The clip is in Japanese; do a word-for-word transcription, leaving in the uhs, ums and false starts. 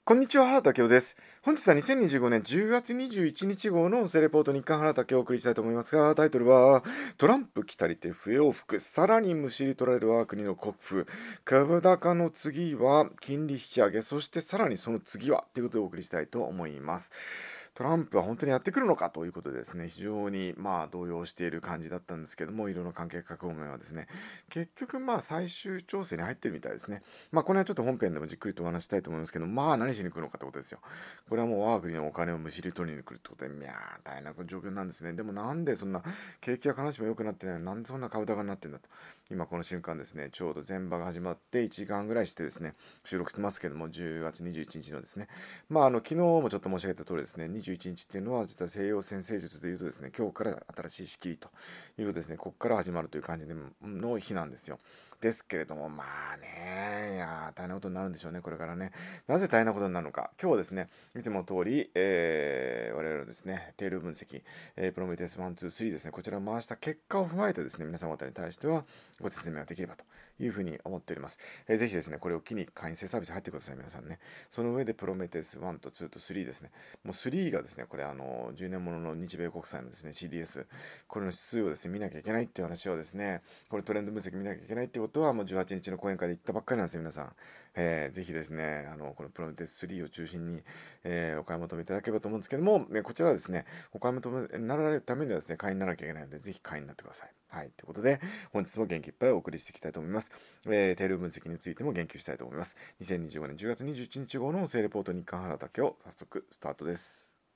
こんにちは、原田明夫です。本日はにせんにじゅうごねんじゅうがつにじゅういちにち号の音声レポート日刊原田明をお送りしたいと思いますが、タイトルは、トランプ来たりて笛を吹く、さらにむしり取られる我が国の国富、株高の次は金利引き上げ、そしてさらにその次はということでお送りしたいと思います。トランプは本当にやってくるのかということでですね、非常にまあ動揺している感じだったんですけども、いろいろ関係各方面はですね、結局まあ最終調整に入ってるみたいですね。まあこれはちょっと本編でもじっくりとお話したいと思いますけど、まあ何しに来るのかってことですよ。これはもう我が国のお金をむしり取りに来るってことで、いやー大変な状況なんですね。でもなんでそんな景気が必ずしも良くなってないのになんでそんな株高になってんだと。今この瞬間ですね、ちょうど前場が始まっていちじかんぐらいしてですね、収録してますけども、じゅうがつにじゅういちにちのですね、まああの昨日もちょっと申し上げた通りですね、にじゅういちにちっていうのは実は西洋占星術でいうとですね、今日から新しい仕切りというですね、ここから始まるという感じの日なんですよ。ですけれども、まあね、いや大変なことになるんでしょうね、これからね。なぜ大変なことになるのか。今日はですね、いつもの通り、えー、我々のですね、定量分析、えー、プロメテウスいち、に、さんですね、こちらを回した結果を踏まえてですね、皆様方に対してはご説明ができればというふうに思っております。えー、ぜひですね、これを機に会員制サービス入ってください、皆さんね。その上でプロメテウスいちとにとさんですね。もうさんがですね、これあの、じゅうねんものの日米国債のですね、シーディーエス、これの指数をですね、見なきゃいけないっていう話をですね、これトレンド分析見なきゃいけないってことは、もうじゅうはちにちの講演会で言ったばっかりなんですよ、皆さん。えー、ぜひですね、あの、このプロメテウスさんを中心に、えー、お買い求めいただければと思うんですけども、ね、こちらはですね、お買い求めになられるためにはですね、会員にならなきゃいけないので、ぜひ会員になってください。はい。ということで、本日も元気いっぱいお送りしていきたいと思います。えー、定量分析についても言及したいと思います。にせんにじゅうごねんじゅうがつにじゅういちにち号の音声レポート日刊原田を早速スタートです。